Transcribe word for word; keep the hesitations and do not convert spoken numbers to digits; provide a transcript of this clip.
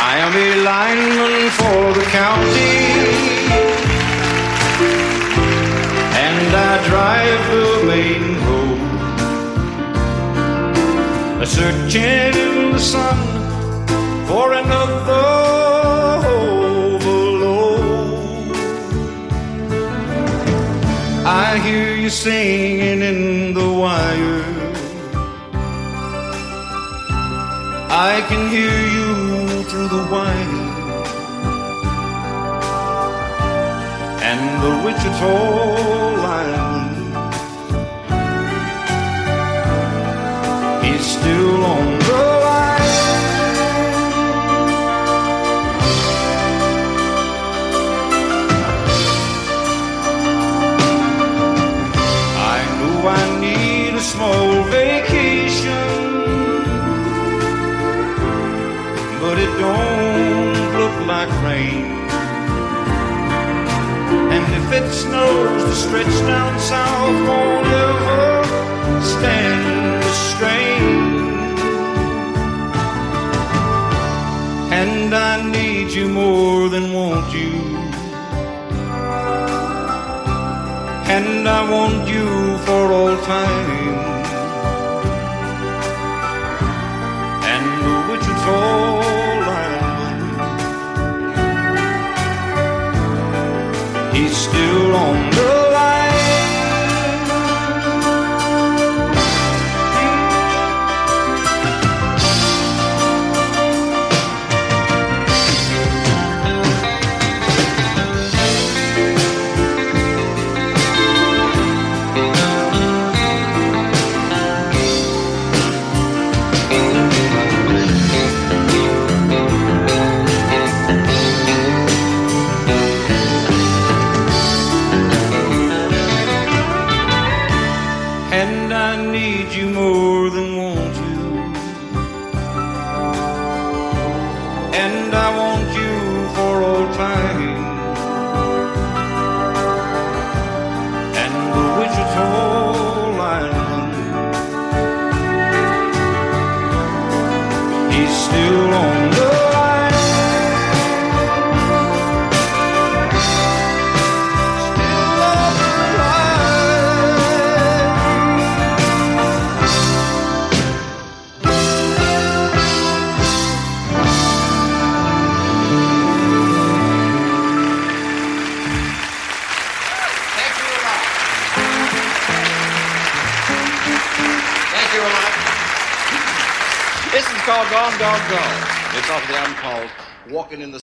I am a lineman for the county, and I drive the main road, searching in the sun for another overload. I hear you singing in the wire, I can hear you through the wire, and the Wichita lineman, he's still on the line. I knew I need a small vacation, but it don't look like rain. And if it snows, the stretch down south won't ever stand the strain. And I need you more than want you, and I want you for all time. And the Wichita lineman, he's still on the line. And I need you more than want you, and I want you for all time. And the Wichita lineman, he's still on the line. This is called Gone, Gone, Gone. It's off the album called Walking in the